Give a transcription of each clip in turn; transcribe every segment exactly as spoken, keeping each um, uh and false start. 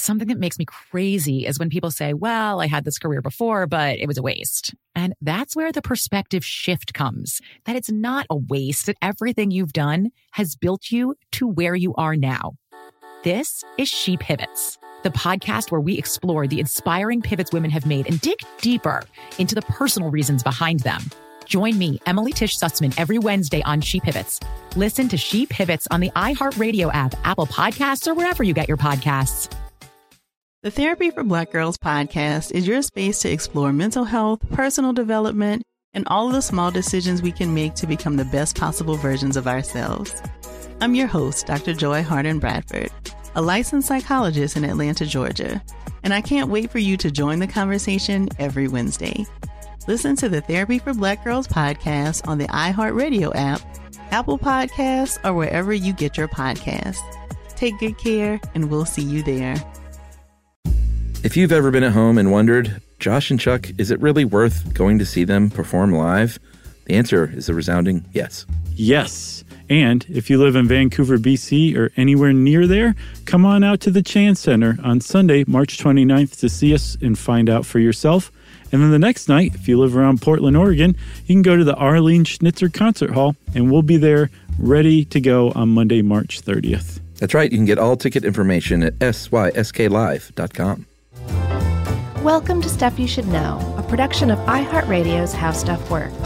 Something that makes me crazy is when people say, well, I had this career before, but it was a waste. And that's where the perspective shift comes, that it's not a waste, that everything you've done has built you to where you are now. This is She Pivots, the podcast where we explore the inspiring pivots women have made and dig deeper into the personal reasons behind them. Join me, Emily Tish Sussman, every Wednesday on She Pivots. Listen to She Pivots on the iHeartRadio app, Apple Podcasts, or wherever you get your podcasts. The Therapy for Black Girls podcast is your space to explore mental health, personal development, and all of the small decisions we can make to become the best possible versions of ourselves. I'm your host, Doctor Joy Harden Bradford, a licensed psychologist in Atlanta, Georgia, and I can't wait for you to join the conversation every Wednesday. Listen to the Therapy for Black Girls podcast on the iHeartRadio app, Apple Podcasts, or wherever you get your podcasts. Take good care, and we'll see you there. If you've ever been at home and wondered, Josh and Chuck, is it really worth going to see them perform live? The answer is a resounding yes. Yes. And if you live in Vancouver, B C, or anywhere near there, come on out to the Chan Center on Sunday, March twenty-ninth to see us and find out for yourself. And then the next night, if you live around Portland, Oregon, you can go to the Arlene Schnitzer Concert Hall, and we'll be there ready to go on Monday, March thirtieth. That's right. You can get all ticket information at S Y S K live dot com. Welcome to Stuff You Should Know, a production of iHeartRadio's How Stuff Works.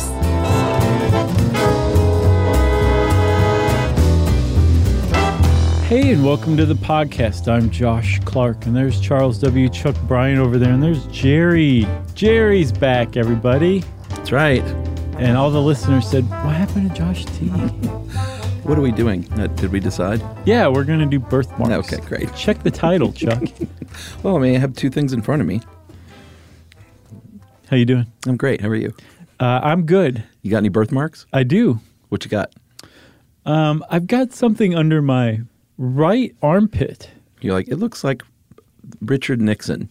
Hey, and welcome to the podcast. I'm Josh Clark, and there's Charles W. Chuck Bryan over there, and there's Jerry. Jerry's back, everybody. That's right. And all the listeners said, what happened to Josh T? What are we doing? Uh, did we decide? Yeah, we're going to do birthmarks. Okay, great. Check the title, Chuck. Well, I mean, I have two things in front of me. How you doing? I'm great. How are you? Uh, I'm good. You got any birthmarks? I do. What you got? Um, I've got something under my right armpit. You're like, it looks like Richard Nixon.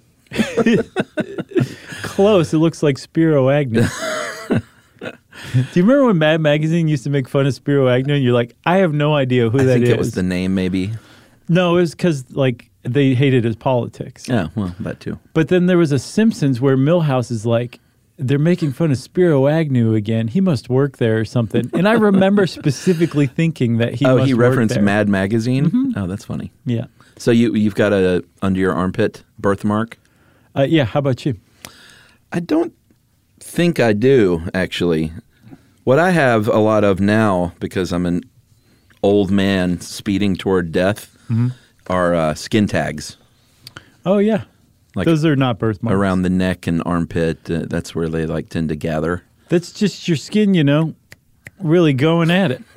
Close. It looks like Spiro Agnew. Do you remember when Mad Magazine used to make fun of Spiro Agnew? And you're like, I have no idea who I that is. think it was the name, maybe. No, it was because like they hated his politics. Yeah, well, that too. But then there was a Simpsons where Milhouse is like, they're making fun of Spiro Agnew again. He must work there or something. And I remember specifically thinking that he oh, must he work referenced there. Mad Magazine? Mm-hmm. Oh, that's funny. Yeah. So you, you've got a under your armpit birthmark? Uh, yeah, how about you? I don't think I do, actually. What I have a lot of now, because I'm an old man speeding toward death, mm-hmm. are uh, skin tags. Oh, yeah. Like those are not birthmarks. Around the neck and armpit, uh, that's where they like tend to gather. That's just your skin, you know, really going at it.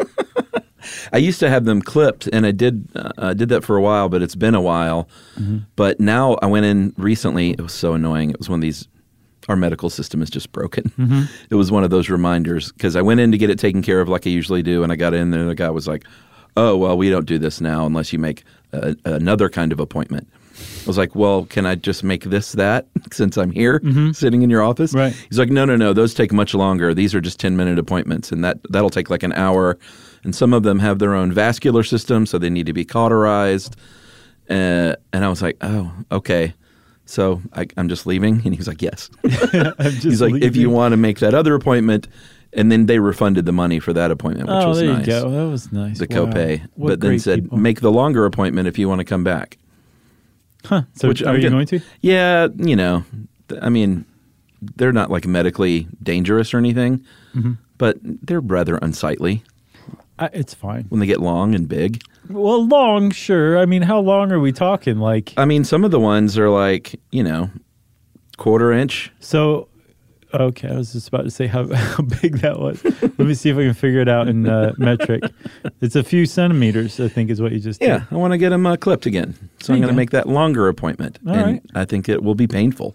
I used to have them clipped, and I did uh, I did that for a while, but it's been a while. Mm-hmm. But now I went in recently. It was so annoying. It was one of these, our medical system is just broken. Mm-hmm. It was one of those reminders, because I went in to get it taken care of like I usually do, and I got in there, and the guy was like, oh, well, we don't do this now unless you make a, another kind of appointment. I was like, well, can I just make this that since I'm here mm-hmm. sitting in your office? Right. He's like, no, no, no. Those take much longer. These are just ten-minute appointments, and that, that'll take like an hour. And some of them have their own vascular system, so they need to be cauterized. Uh, and I was like, oh, okay. So I, I'm just leaving? And he was like, yes. He's like, leaving. If you want to make that other appointment. And then they refunded the money for that appointment, which oh, was there nice. You go. That was nice. The wow. copay. What but then said, people. Make the longer appointment if you want to come back. Huh. So Which are I'm you getting, going to? Yeah, you know, I mean, they're not like medically dangerous or anything, mm-hmm. but they're rather unsightly. I, it's fine. When they get long and big. Well, long, sure. I mean, how long are we talking? Like, I mean, some of the ones are like, you know, quarter inch. So, okay, I was just about to say how, how big that was. Let me see if I can figure it out in uh, metric. It's a few centimeters, I think, is what you just yeah, did. I want to get them uh, clipped again. So there I'm going to go. make that longer appointment. All and right. I think it will be painful.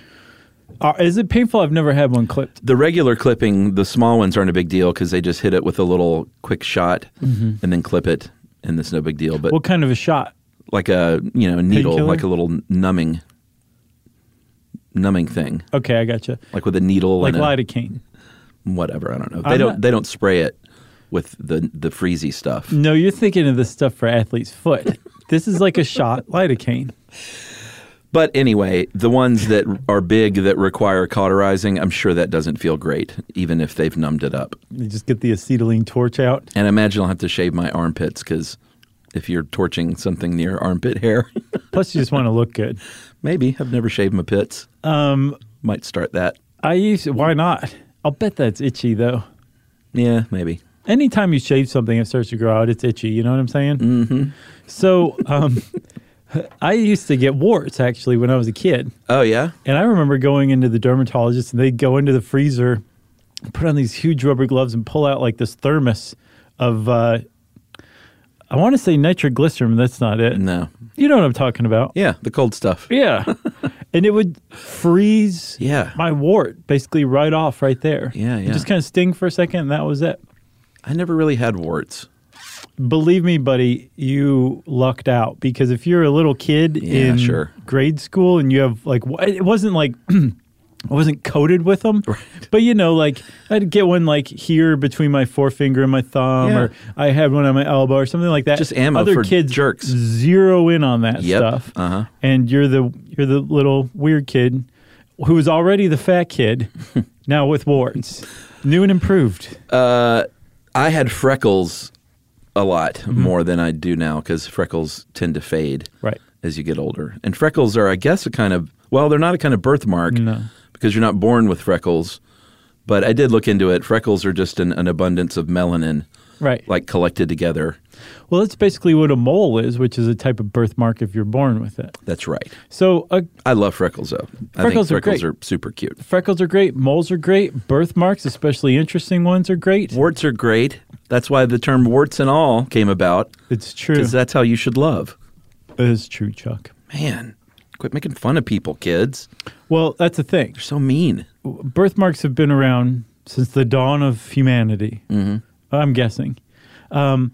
Uh, is it painful? I've never had one clipped. The regular clipping, the small ones aren't a big deal because they just hit it with a little quick shot mm-hmm. and then clip it, and it's no big deal. But what kind of a shot? Like a you know needle, Painkiller? Like a little numbing, numbing thing. Okay, I gotcha. Like with a needle, like and lidocaine. A, whatever, I don't know. They I'm don't. not, they don't spray it with the the freezy stuff. No, you're thinking of the stuff for athlete's foot. This is like a shot lidocaine. But anyway, the ones that are big that require cauterizing, I'm sure that doesn't feel great, even if they've numbed it up. You just get the acetylene torch out. And I imagine I'll have to shave my armpits because if you're torching something near armpit hair. Plus, you just want to look good. Maybe. I've never shaved my pits. Um, Might start that. I used to, why not? I'll bet that's itchy, though. Yeah, maybe. Anytime you shave something, it starts to grow out, it's itchy. You know what I'm saying? Mm-hmm. So um, I used to get warts, actually, when I was a kid. Oh, yeah? And I remember going into the dermatologist, and they'd go into the freezer, put on these huge rubber gloves, and pull out like this thermos of, uh, I want to say nitroglycerin, but that's not it. No. You know what I'm talking about. Yeah, the cold stuff. Yeah. And it would freeze Yeah. my wart basically right off right there. Yeah, It yeah. just kind of sting for a second, and that was it. I never really had warts. Believe me, buddy, you lucked out, because if you're a little kid Yeah, in sure. grade school and you have like, wh- it wasn't like, it wasn't coated with them, Right. but you know, like I'd get one like here between my forefinger and my thumb, Yeah. or I had one on my elbow or something like that. Just ammo Other for kids jerks. zero in on that Yep. stuff, Uh-huh. and you're the you're the little weird kid who was already the fat kid, now with warts, new and improved. Uh, I had freckles a lot Mm-hmm. more than I do now because freckles tend to fade Right. as you get older. And freckles are, I guess, a kind of, well, they're not a kind of birthmark No. because you're not born with freckles. But I did look into it. Freckles are just an, an abundance of melanin, Right. like collected together. Well, that's basically what a mole is, which is a type of birthmark if you're born with it. That's right. So uh, I love freckles, though. I Freckles are think freckles great. are super cute. freckles are great. Moles are great. Birthmarks, especially interesting ones, are great. Warts are great. That's why the term warts and all came about, It's true. because that's how you should love. It is true, Chuck. Man, quit making fun of people, kids. Well, that's the thing. They're so mean. Birthmarks have been around since the dawn of humanity, mm-hmm. I'm guessing. Um,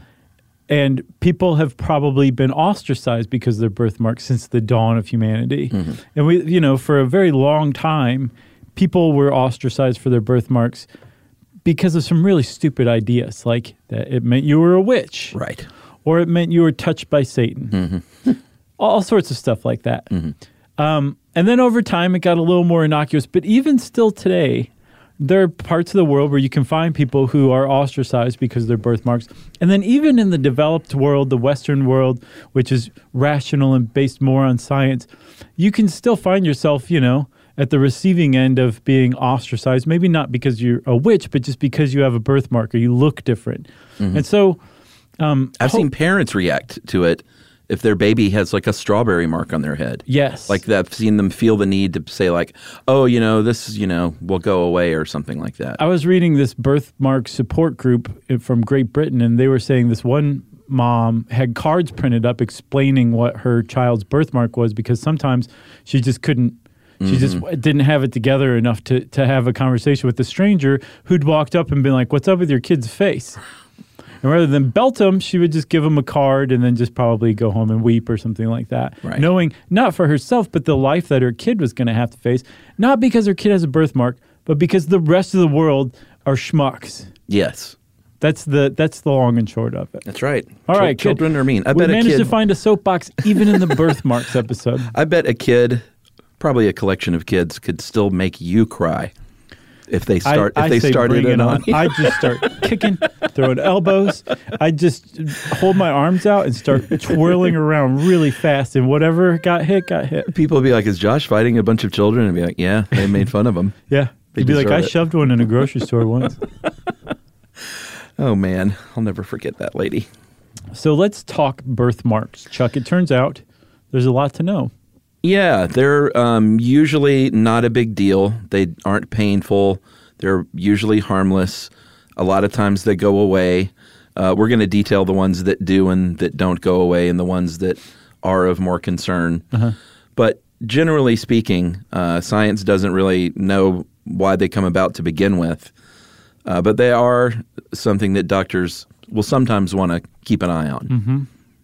and people have probably been ostracized because of their birthmarks since the dawn of humanity. Mm-hmm. And we, you know, for a very long time, people were ostracized for their birthmarks because of some really stupid ideas, like that it meant you were a witch. Right. Or it meant you were touched by Satan. Mm-hmm. All sorts of stuff like that. Mm-hmm. Um, and then over time, it got a little more innocuous. But even still today, there are parts of the world where you can find people who are ostracized because of their birthmarks. And then even in the developed world, the Western world, which is rational and based more on science, you can still find yourself, you know, at the receiving end of being ostracized. Maybe not because you're a witch, but just because you have a birthmark or you look different. Mm-hmm. And so... Um, I've ho- seen parents react to it if their baby has like a strawberry mark on their head. Yes. Like that, I've seen them feel the need to say like, oh, you know, this, you know, will go away or something like that. I was reading this birthmark support group from Great Britain, and they were saying this one mom had cards printed up explaining what her child's birthmark was, because sometimes she just couldn't, she just didn't have it together enough to, to have a conversation with the stranger who'd walked up and been like, what's up with your kid's face? And rather than belt them, she would just give them a card and then just probably go home and weep or something like that. Right. Knowing not for herself, but the life that her kid was going to have to face, not because her kid has a birthmark, but because the rest of the world are schmucks. Yes. That's the that's the long and short of it. That's right. All Chil- right, good. Children are mean. I we bet a managed kid, to find a soapbox even in the birthmarks episode. I bet a kid, probably a collection of kids, could still make you cry if they start I, if I they say started bring it on. you. I just start kicking, throwing elbows. I just hold my arms out and start twirling around really fast, and whatever got hit, got hit. People would be like, is Josh fighting a bunch of children? And be like, yeah, they made fun of him. Yeah. They You'd be like, deserve I it. shoved one in a grocery store once. Oh, man. I'll never forget that lady. So let's talk birthmarks, Chuck. It turns out there's a lot to know. Yeah, they're um, usually not a big deal. They aren't painful. They're usually harmless. A lot of times they go away. Uh, we're going to detail the ones that do and that don't go away and the ones that are of more concern. Uh-huh. But generally speaking, uh, science doesn't really know why they come about to begin with. Uh, but they are something that doctors will sometimes want to keep an eye on. Mm-hmm.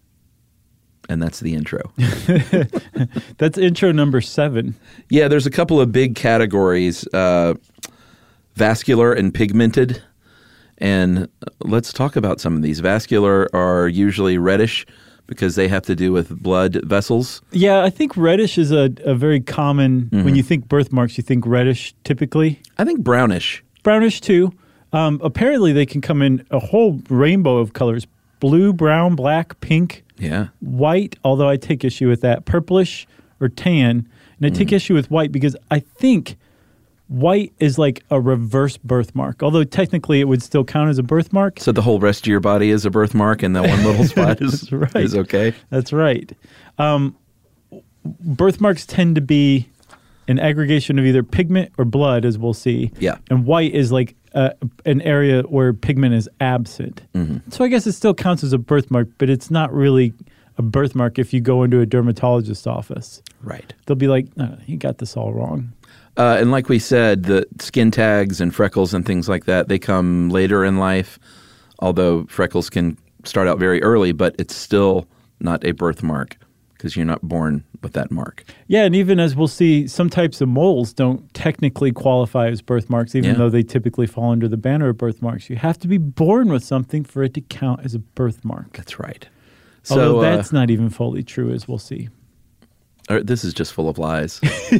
And that's the intro. That's intro number seven. Yeah, there's a couple of big categories, uh, vascular and pigmented. And let's talk about some of these. Vascular are usually reddish, because they have to do with blood vessels. Yeah, I think reddish is a, a very common, mm-hmm. when you think birthmarks, you think reddish typically. I think brownish. Brownish too. Um, apparently they can come in a whole rainbow of colors. Blue, brown, black, pink, yeah, white, although I take issue with that, purplish or tan. And I take mm. issue with white because I think white is like a reverse birthmark, although technically it would still count as a birthmark. So the whole rest of your body is a birthmark and that one little spot is, right. is okay? That's right. Um, birthmarks tend to be an aggregation of either pigment or blood, as we'll see. Yeah. And white is like uh, an area where pigment is absent. Mm-hmm. So I guess it still counts as a birthmark, but it's not really a birthmark if you go into a dermatologist's office. Right. They'll be like, no, you got this all wrong. Uh, and like we said, the skin tags and freckles and things like that, they come later in life, although freckles can start out very early, but it's still not a birthmark because you're not born with that mark. Yeah, and even as we'll see, some types of moles don't technically qualify as birthmarks, even yeah. though they typically fall under the banner of birthmarks. You have to be born with something for it to count as a birthmark. That's right. Although so, that's uh, not even fully true, as we'll see. Or this is just full of lies.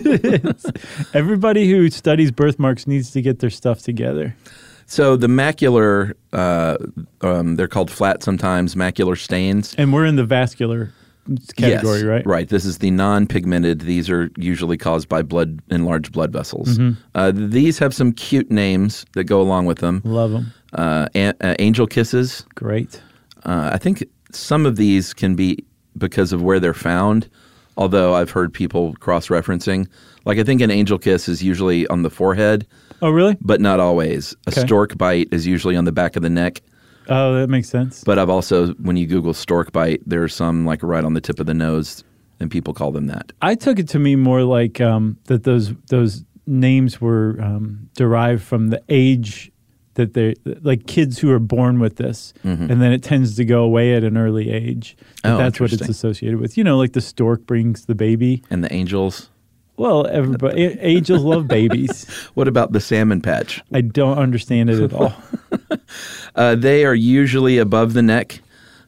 Everybody who studies birthmarks needs to get their stuff together. So the macular, uh, um, they're called flat sometimes, macular stains. And we're in the vascular category, yes, right? Right. This is the non-pigmented. These are usually caused by blood, enlarged blood vessels. Mm-hmm. Uh, these have some cute names that go along with them. Love them. Uh, a- uh, angel kisses. Great. Uh, I think some of these can be because of where they're found, although I've heard people cross-referencing. Like I think an angel kiss is usually on the forehead. Oh, really? But not always. A okay. stork bite is usually on the back of the neck. Oh, that makes sense. But I've also, when you Google stork bite, there's some like right on the tip of the nose, and people call them that. I took it to mean more like um, that those those names were um, derived from the age that they like kids who are born with this, mm-hmm. and then it tends to go away at an early age. Oh, that's what it's associated with. You know, like the stork brings the baby. And the angels. Well, everybody, angels love babies. What about the salmon patch? I don't understand it at all. uh, they are usually above the neck.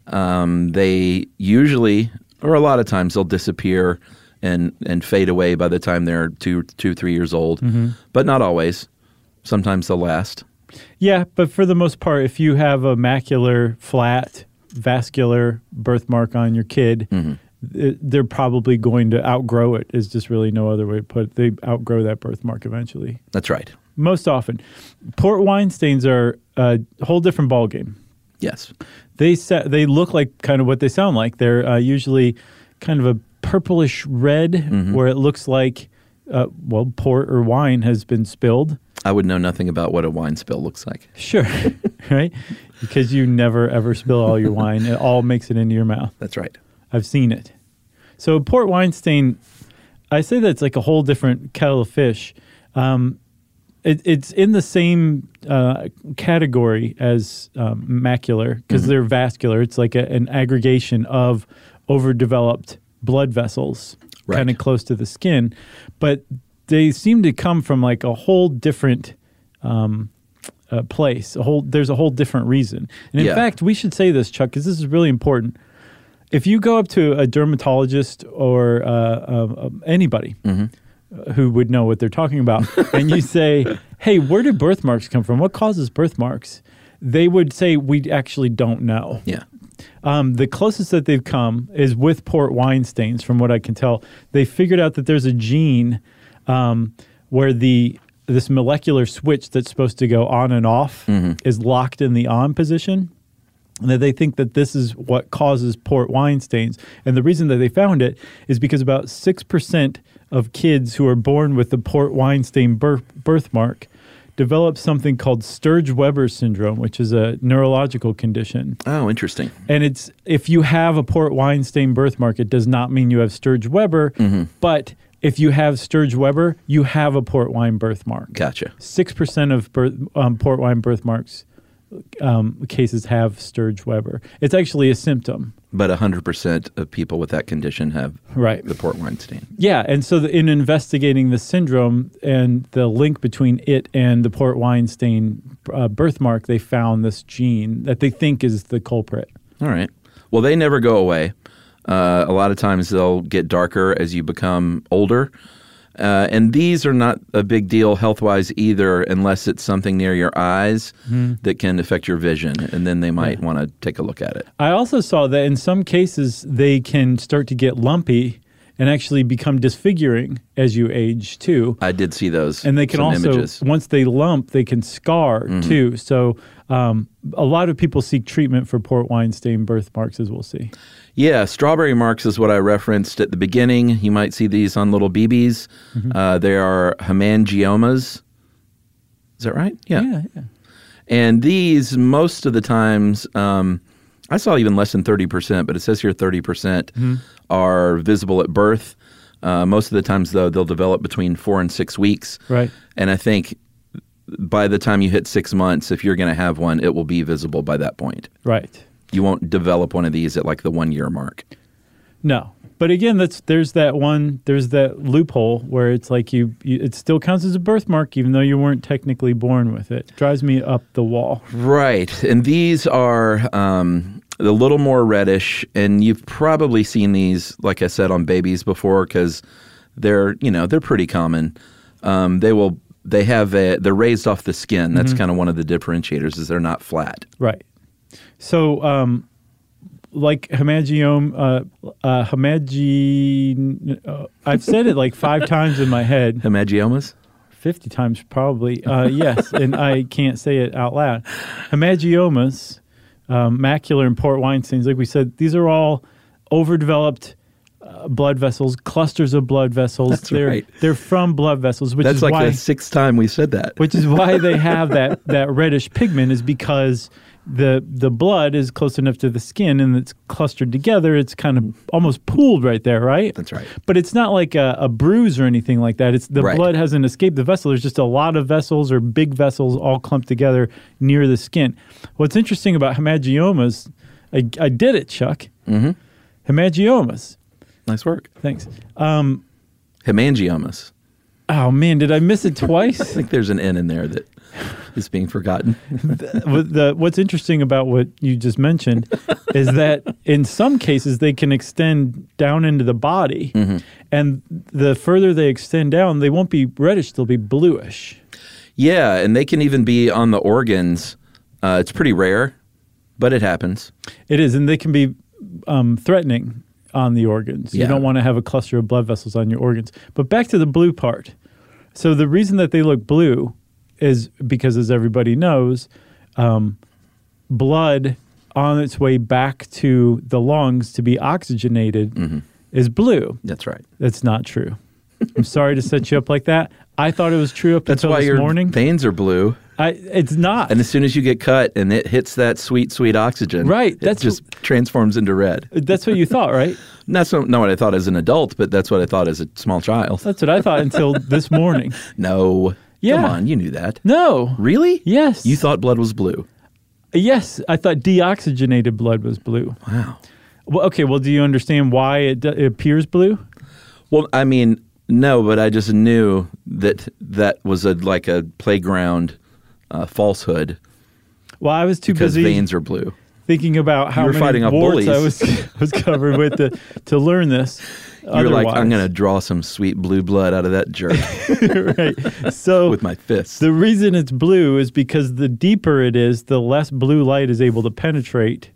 Um, they usually, or a lot of times, they'll disappear and, and fade away by the time they're two, two, three years old. Mm-hmm. But not always. Sometimes they'll last. Yeah, but for the most part, if you have a macular, flat, vascular birthmark on your kid, mm-hmm. they're probably going to outgrow it, is just really no other way to put it. They outgrow that birthmark eventually. That's right. Most often. Port wine stains are a whole different ballgame. Yes. They sa- they look like kind of what they sound like. They're uh, usually kind of a purplish red, mm-hmm. where it looks like, uh, well, port or wine has been spilled. I would know nothing about what a wine spill looks like. Sure, right? Because you never, ever spill all your wine. It all makes it into your mouth. That's right. I've seen it. So port wine stain, I say that's like a whole different kettle of fish. Um, it, it's in the same uh, category as um, macular because mm-hmm. they're vascular. It's like a, an aggregation of overdeveloped blood vessels, right. kind of close to the skin. But they seem to come from like a whole different um, uh, place. A whole there's a whole different reason. And in yeah. fact, we should say this, Chuck, because this is really important. If you go up to a dermatologist or uh, uh, anybody mm-hmm. who would know what they're talking about, and you say, hey, where do birthmarks come from? What causes birthmarks? They would say, we actually don't know. Yeah. Um, the closest that they've come is with port wine stains, from what I can tell. They figured out that there's a gene um, where the this molecular switch that's supposed to go on and off mm-hmm. is locked in the on position. And that they think that this is what causes port wine stains. And the reason that they found it is because about six percent of kids who are born with the port wine stain birth, birthmark develop something called Sturge-Weber syndrome, which is a neurological condition. Oh, interesting. And it's if you have a port wine stain birthmark, it does not mean you have Sturge-Weber, mm-hmm. but if you have Sturge-Weber, you have a port wine birthmark. Gotcha. six percent of birth, um, port wine birthmarks Um, cases have Sturge-Weber. It's actually a symptom. But one hundred percent of people with that condition have right. the port wine stain. Yeah, and so the, in investigating the syndrome and the link between it and the port wine stain uh, birthmark, they found this gene that they think is the culprit. All right. Well, they never go away. Uh, a lot of times they'll get darker as you become older. Uh, and these are not a big deal health-wise either unless it's something near your eyes mm-hmm. that can affect your vision, and then they might yeah. want to take a look at it. I also saw that in some cases they can start to get lumpy and actually become disfiguring as you age too. I did see those. And they can also, images. once they lump, they can scar mm-hmm. too. So um, a lot of people seek treatment for port wine stain birthmarks, as we'll see. Yeah, strawberry marks is what I referenced at the beginning. You might see these on little B Bs. Mm-hmm. Uh, they are hemangiomas. Is that right? Yeah. Yeah, yeah. And these, most of the times, um, I saw even less than thirty percent, but it says here thirty percent mm-hmm. are visible at birth. Uh, most of the times, though, they'll develop between four and six weeks. Right. And I think by the time you hit six months, if you're going to have one, it will be visible by that point. Right. You won't develop one of these at like the one year mark. No. But again, that's there's that one, there's that loophole where it's like you, you, it still counts as a birthmark even though you weren't technically born with it. Drives me up the wall. Right. And these are um, a little more reddish, and you've probably seen these, like I said, on babies before because they're, you know, they're pretty common. Um, they will, they have a, they're raised off the skin. That's mm-hmm. kind of one of the differentiators is they're not flat. Right. So, um, like hemangioma, uh, uh, hemangi, uh, I've said it like five times in my head. Hemangiomas? fifty times probably. Uh, yes, and I can't say it out loud. Hemangiomas, um, macular and port wine stains, like we said, these are all overdeveloped uh, blood vessels, clusters of blood vessels. That's they're, right. They're from blood vessels, which That's is like why, the sixth time we said that. Which is why they have that, that reddish pigment is because the the blood is close enough to the skin and it's clustered together. It's kind of almost pooled right there, right? That's right. But it's not like a, a bruise or anything like that. It's the right. blood hasn't escaped the vessel. There's just a lot of vessels or big vessels all clumped together near the skin. What's interesting about hemangiomas, I, I did it, Chuck. Mm-hmm. Hemangiomas. Nice work. Thanks. Um, Hemangiomas. Oh, man, did I miss it twice? I think there's an N in there that is being forgotten. the, the, what's interesting about what you just mentioned is that in some cases they can extend down into the body, mm-hmm. and the further they extend down, they won't be reddish, they'll be bluish. Yeah, and they can even be on the organs. Uh, it's pretty rare, but it happens. It is, and they can be um, threatening on the organs. Yeah. You don't want to have a cluster of blood vessels on your organs. But back to the blue part. So the reason that they look blue is because, as everybody knows, um, blood on its way back to the lungs to be oxygenated mm-hmm. is blue. That's right. That's not true. I'm sorry to set you up like that. I thought it was true up That's until why this your morning. Veins are blue. I, it's not. And as soon as you get cut and it hits that sweet, sweet oxygen, right, it that's just what, transforms into red. That's what you thought, right? That's not, not what I thought as an adult, but that's what I thought as a small child. That's what I thought until this morning. No. Yeah. Come on, you knew that. No. Really? Yes. You thought blood was blue? Yes, I thought deoxygenated blood was blue. Wow. Well, okay, well, do you understand why it, it appears blue? Well, I mean, no, but I just knew that that was a like a playground uh, falsehood. Well, I was too because busy veins are blue. Thinking about how you were many fighting off warts bullies. I was was covered with to, to learn this. You're like, I'm going to draw some sweet blue blood out of that jerk. Right. So with my fists. The reason it's blue is because the deeper it is, the less blue light is able to penetrate.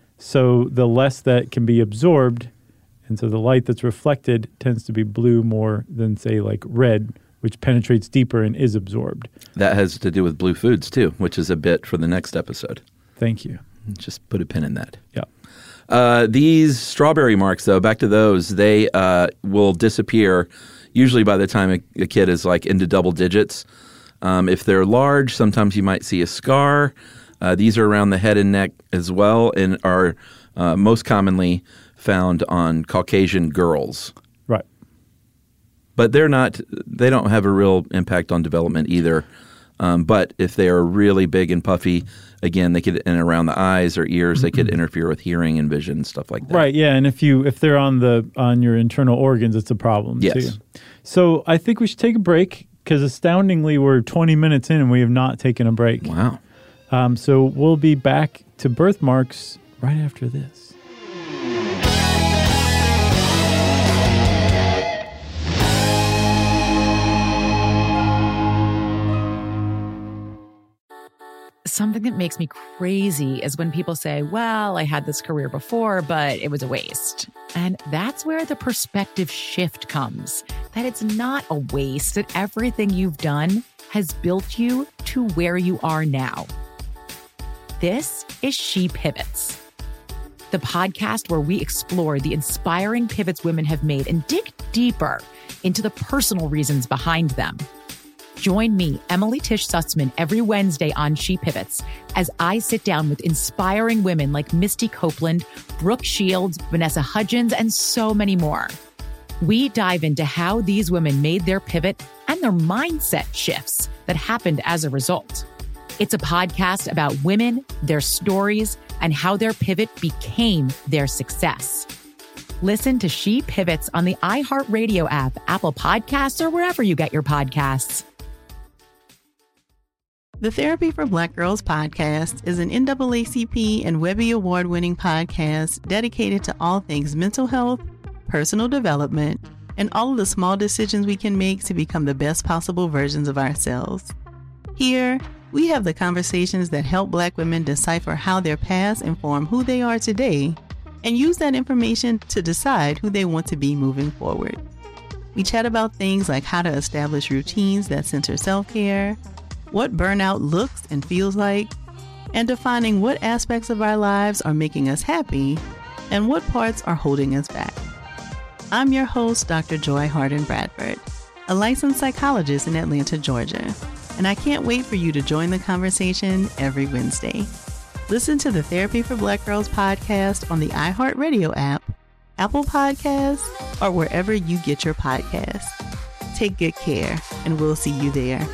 So the less that can be absorbed. And so the light that's reflected tends to be blue more than, say, like red, which penetrates deeper and is absorbed. That has to do with blue foods, too, which is a bit for the next episode. Thank you. Just put a pin in that. Yeah. Uh, these strawberry marks, though, back to those, they uh, will disappear usually by the time a, a kid is like into double digits. Um, if they're large, sometimes you might see a scar. Uh, these are around the head and neck as well and are uh, most commonly found on Caucasian girls. Right. But they're not, they don't have a real impact on development either. Um, but if they are really big and puffy, again, they could, and around the eyes or ears, they could interfere with hearing and vision and stuff like that. Right, yeah, and if you if they're on the on your internal organs, it's a problem yes. too. So I think we should take a break because astoundingly, we're twenty minutes in and we have not taken a break. Wow. Um, so we'll be back to birthmarks right after this. Something that makes me crazy is when people say, well, I had this career before, but it was a waste. And that's where the perspective shift comes, that it's not a waste, that everything you've done has built you to where you are now. This is She Pivots, the podcast where we explore the inspiring pivots women have made and dig deeper into the personal reasons behind them. Join me, Emily Tish Sussman, every Wednesday on She Pivots as I sit down with inspiring women like Misty Copeland, Brooke Shields, Vanessa Hudgens, and so many more. We dive into how these women made their pivot and their mindset shifts that happened as a result. It's a podcast about women, their stories, and how their pivot became their success. Listen to She Pivots on the iHeartRadio app, Apple Podcasts, or wherever you get your podcasts. The Therapy for Black Girls podcast is an N double A C P and Webby Award-winning podcast dedicated to all things mental health, personal development, and all of the small decisions we can make to become the best possible versions of ourselves. Here, we have the conversations that help Black women decipher how their past inform who they are today and use that information to decide who they want to be moving forward. We chat about things like how to establish routines that center self-care, what burnout looks and feels like, and defining what aspects of our lives are making us happy and what parts are holding us back. I'm your host, Doctor Joy Harden Bradford, a licensed psychologist in Atlanta, Georgia, and I can't wait for you to join the conversation every Wednesday. Listen to the Therapy for Black Girls podcast on the iHeartRadio app, Apple Podcasts, or wherever you get your podcasts. Take good care, and we'll see you there.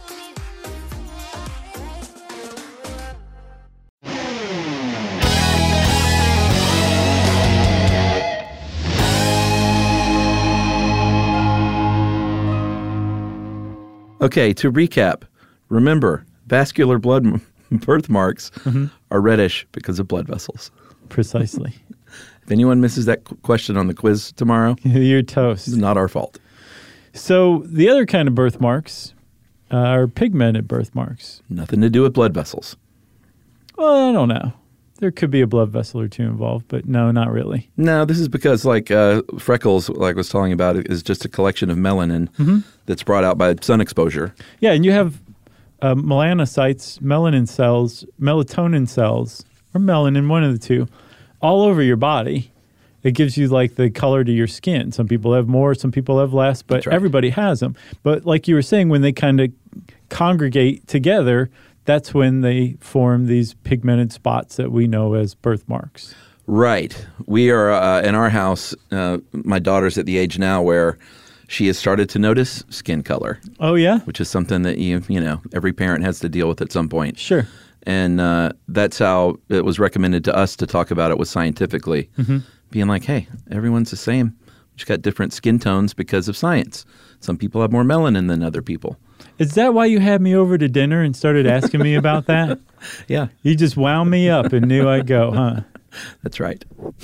Okay, to recap, remember, vascular blood m- birthmarks mm-hmm. are reddish because of blood vessels. Precisely. If anyone misses that qu- question on the quiz tomorrow, you're toast. It's not our fault. So the other kind of birthmarks uh, are pigmented birthmarks. Nothing to do with blood vessels. Well, I don't know. There could be a blood vessel or two involved, but no, not really. No, this is because like uh, freckles, like I was telling about, is just a collection of melanin mm-hmm. that's brought out by sun exposure. Yeah, and you have uh, melanocytes, melanin cells, melatonin cells, or melanin, one of the two, all over your body. It gives you like the color to your skin. Some people have more, some people have less, but right. everybody has them. But like you were saying, when they kind of congregate together, that's when they form these pigmented spots that we know as birthmarks. Right. We are, uh, in our house, uh, my daughter's at the age now where she has started to notice skin color. Oh, yeah? Which is something that, you you know, every parent has to deal with at some point. Sure. And uh, that's how it was recommended to us to talk about it with scientifically. Mm-hmm. Being like, hey, everyone's the same. We just got different skin tones because of science. Some people have more melanin than other people. Is that why you had me over to dinner and started asking me about that? Yeah. You just wound me up and knew I'd go, huh? That's right.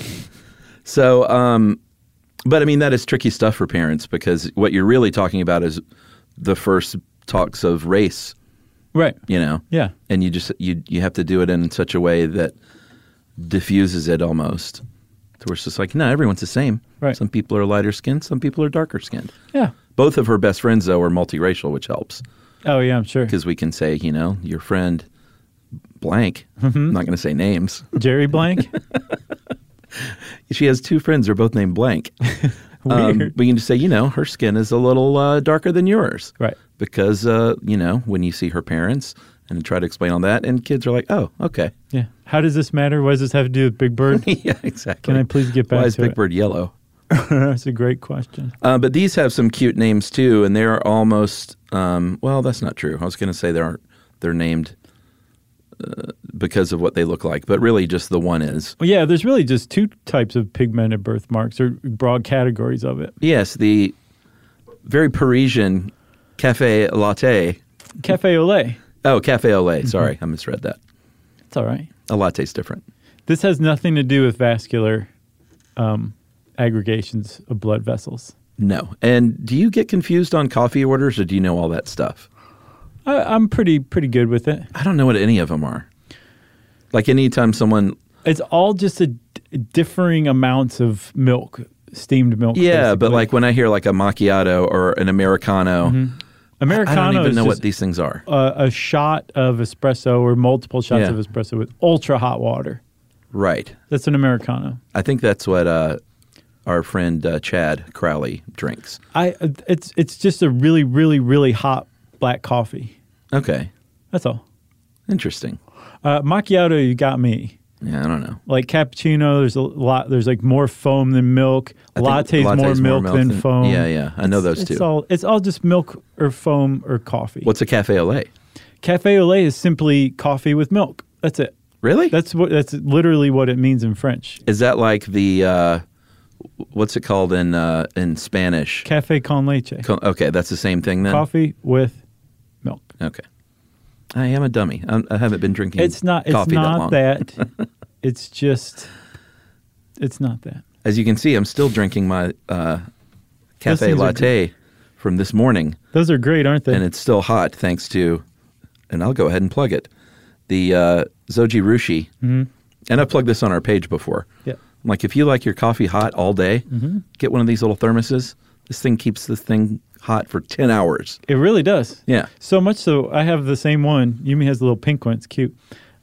So, um, but I mean, that is tricky stuff for parents because what you're really talking about is the first talks of race. Right. You know? Yeah. And you just, you, you have to do it in such a way that diffuses it almost. So we're just like, no, everyone's the same. Right. Some people are lighter skinned, some people are darker skinned. Yeah. Both of her best friends, though, are multiracial, which helps. Oh, yeah, I'm sure. Because we can say, you know, your friend blank. Mm-hmm. I'm not going to say names. Jerry Blank? She has two friends. They're both named Blank. Weird. Um, we can just say, you know, her skin is a little uh, darker than yours. Right. Because, uh, you know, when you see her parents and try to explain all that, and kids are like, oh, okay. Yeah. How does this matter? What does this have to do with Big Bird? Yeah, exactly. Can I please get back to it? Why is Big it? Bird yellow? That's a great question. Uh, but these have some cute names too, and they're almost um, well. That's not true. I was going to say they're they're named uh, because of what they look like, but really just the one is. Well, yeah, there's really just two types of pigmented birthmarks, or broad categories of it. Yes, the very Parisian cafe latte. Cafe au lait. Oh, cafe au lait. Sorry, mm-hmm. I misread that. It's all right. A latte's different. This has nothing to do with vascular um aggregations of blood vessels. No. And do you get confused on coffee orders, or do you know all that stuff? I, I'm pretty pretty good with it. I don't know what any of them are. Like anytime someone, It's all just a d- differing amounts of milk, steamed milk. yeah, but basically. like when I hear like a macchiato or an Americano, Mm-hmm. I Americano don't even is know just what these things are. a, a shot of espresso or multiple shots Yeah. of espresso with ultra hot water. Right. That's an Americano. I think that's what uh, our friend uh, Chad Crowley drinks. I it's it's just a really really really hot black coffee. Okay. That's all. Interesting. Uh, macchiato, you got me. Yeah, I don't know. Like cappuccino, there's a lot. There's like more foam than milk. I think Latte's, more latte's milk, than, foam. Yeah, yeah. I know those it's two. All, it's all just milk or foam or coffee. What's a cafe au lait? Cafe au lait is simply coffee with milk. That's it. Really? That's what. That's literally what it means in French. Is that like the uh, what's it called in uh, in Spanish? Cafe con leche. Co- Okay, that's the same thing then. Coffee with milk. Okay. I am a dummy. I'm, I haven't been drinking. It's not. It's coffee not that long. that. It's just. It's not that. As you can see, I'm still drinking my uh, cafe things are latte from this morning, Those are great, aren't they? and it's still hot thanks to. And I'll go ahead and plug it. The uh, Zoji Rushi, Mm-hmm. and I've plugged this on our page before. Yeah. I'm like, if you like your coffee hot all day, Mm-hmm. get one of these little thermoses. This thing keeps this thing hot for ten hours. It really does. Yeah. So much so, I have the same one. Yumi has a little pink one. It's cute.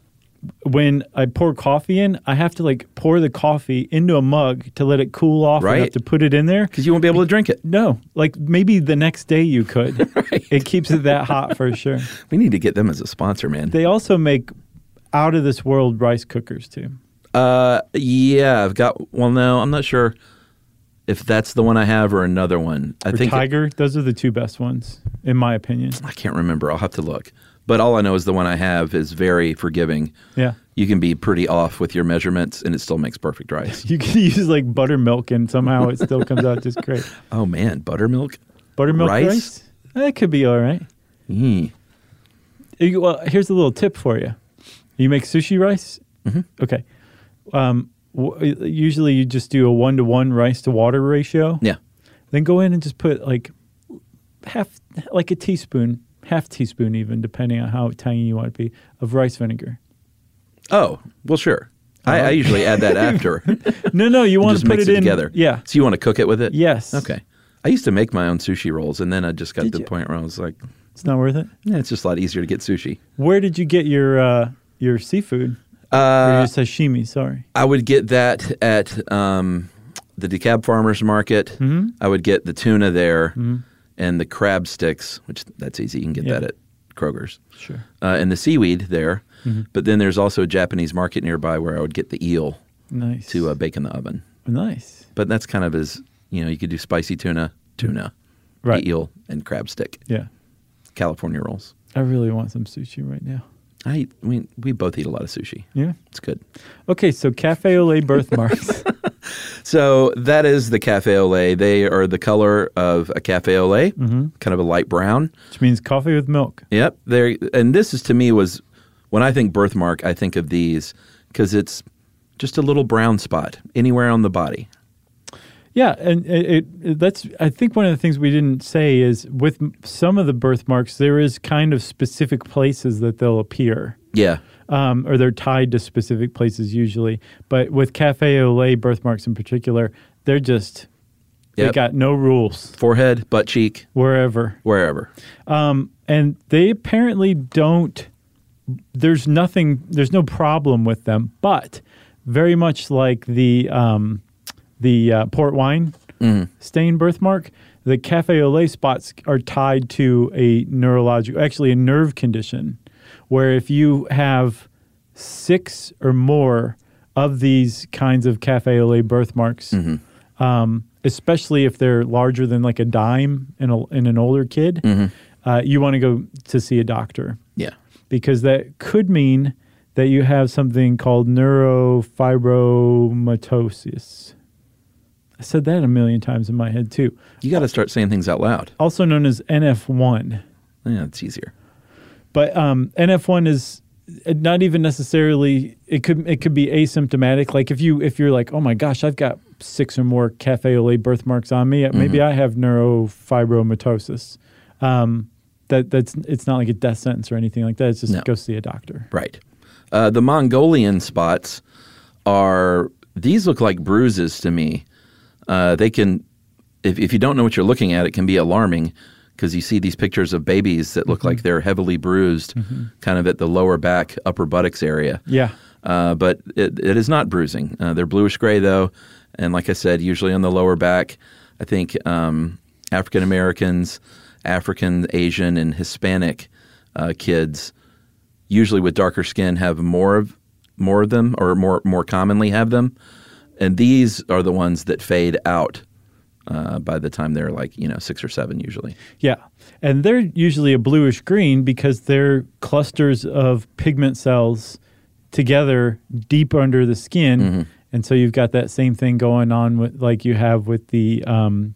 When I pour coffee in, I have to like pour the coffee into a mug to let it cool off. Right. I have to put it in there. Because you won't be able to drink it. No, like maybe the next day you could. Right. It keeps it that hot for sure. We need to get them as a sponsor, man. They also make out of this world rice cookers too. Uh, yeah, I've got. Well, no, I'm not sure if that's the one I have or another one. I Or think Tiger, those are the two best ones, in my opinion. I can't remember. I'll have to look. But all I know is the one I have is very forgiving. Yeah. You can be pretty off with your measurements, and it still makes perfect rice. You can use like buttermilk and somehow it still comes out just great. Oh man, buttermilk. Buttermilk rice? Rice? That could be all right. Mm. You- Well, here's a little tip for you. You make sushi rice? Mm-hmm. Okay. Um, w- usually you just do a one to one rice to water ratio. Yeah. Then go in and just put like half, like a teaspoon, half teaspoon even, depending on how tangy you want it to be, of rice vinegar. Oh, well, sure. I, I usually add that after. No, no, you want Just to put mix it it in together. Yeah. So you want to cook it with it? Yes. Okay. I used to make my own sushi rolls, and then I just got Did to the you? point where I was like, It's not worth it. yeah, it's just a lot easier to get sushi. Where did you get your uh, your seafood? or Uh, your sashimi? Sorry. I would get that at um, the DeKalb Farmers Market. Mm-hmm. I would get the tuna there and the crab sticks, which that's easy. You can get Yeah. that at Kroger's. Sure. Uh, and the seaweed there. Mm-hmm. But then there's also a Japanese market nearby where I would get the eel Nice. to uh, bake in the oven. Nice. But that's kind of as, you know, you could do spicy tuna, tuna, Right. eel, and crab stick. Yeah. California rolls. I really want some sushi right now. I eat, we, we both eat a lot of sushi. Yeah. It's good. Okay, so Cafe au lait birthmarks. So that is the cafe au lait. They are the color of a cafe au lait, Mm-hmm. kind of a light brown. Which means coffee with milk. Yep. There, and this is to me was when I think birthmark, I think of these because it's just a little brown spot anywhere on the body. Yeah, and it, it, it that's I think one of the things we didn't say is with m- some of the birthmarks there is kind of specific places that they'll appear. Yeah. Um, or they're tied to specific places usually. But with Cafe au lait birthmarks in particular, they're just they Yep. got no rules Forehead, butt cheek, wherever. wherever. Um, and they apparently don't. There's nothing. There's no problem with them, but very much like the um, the uh, port wine stain birthmark, the cafe au lait spots are tied to a neurological, actually a nerve condition, where if you have six or more of these kinds of cafe au lait birthmarks, um, especially if they're larger than like a dime in, a, in an older kid, uh, you want to go to see a doctor Yeah. because that could mean that you have something called neurofibromatosis. I said that a million times in my head too. You got to start saying things out loud. Also known as N F one. Yeah, it's easier. But um, N F one is not even necessarily. It could it could be asymptomatic. Like if you if you're like, oh my gosh, I've got six or more cafe au lait birthmarks on me. Maybe I have neurofibromatosis. Um, that that's it's not like a death sentence or anything like that. It's just No. go see a doctor. Right. Uh, the Mongolian spots are, these look like bruises to me. Uh, they can, if, if you don't know what you're looking at, it can be alarming because you see these pictures of babies that look mm-hmm. like they're heavily bruised, mm-hmm. kind of at the lower back, upper buttocks area. Yeah. Uh, but it, it is not bruising. Uh, they're bluish gray though. And like I said, usually on the lower back. I think um, African Americans, African, Asian, and Hispanic uh, kids, usually with darker skin, have more of more of them, or more more commonly have them. And these are the ones that fade out uh, by the time they're like you know six or seven usually. Yeah, and they're usually a bluish green because they're clusters of pigment cells together deep under the skin. Mm-hmm. And so you've got that same thing going on with, like you have with the um,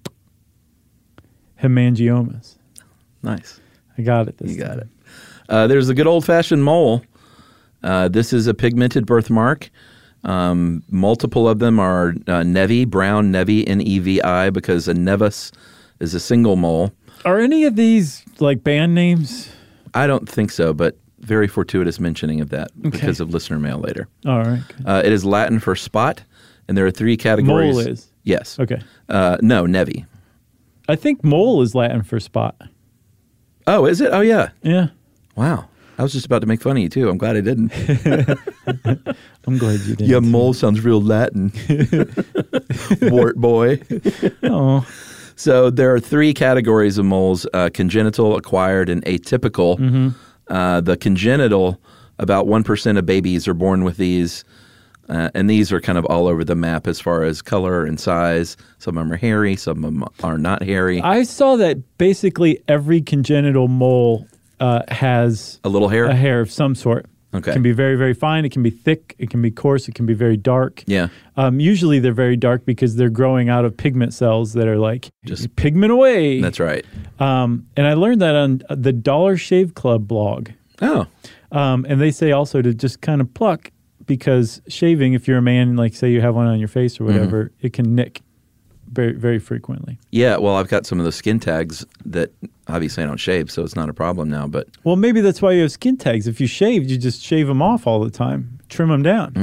hemangiomas. Nice. I got it this You got time. it. Uh, there's a good old-fashioned mole. Uh, this is a pigmented birthmark. Um, multiple of them are uh, Nevi, brown Nevi, N E V I, because a nevus is a single mole. Are any of these like band names? I don't think so, but very fortuitous mentioning of that Okay. because of listener mail later. All right. Uh, it is Latin for spot, and there are three categories. Mole is? Yes. Okay. Uh, no, Nevi. I think mole is Latin for spot. Oh, is it? Oh, yeah. Yeah. Wow. I was just about to make fun of you, too. I'm glad I didn't. I'm glad you didn't. Yeah, mole sounds real Latin. Wart boy. Oh. So there are three categories of moles, uh, congenital, acquired, and atypical. Mm-hmm. Uh, the congenital, about one percent of babies are born with these, uh, and these are kind of all over the map as far as color and size. Some of them are hairy, some of them are not hairy. I saw that basically every congenital mole uh, has A little hair? a hair of some sort. Okay. It can be very, very fine. It can be thick. It can be coarse. It can be very dark. Yeah. Um, usually they're very dark because they're growing out of pigment cells that are like, Just- pigment away. That's right. Um, and I learned that on the Dollar Shave Club blog. Oh, Um, and they say also to just kind of pluck because shaving, if you're a man, like say you have one on your face or whatever, Mm-hmm. it can nick very, very frequently. yeah. Well, I've got some of those skin tags that obviously I don't shave, so it's not a problem now. But Well, maybe that's why you have skin tags. If you shaved, you just shave them off all the time, trim them down.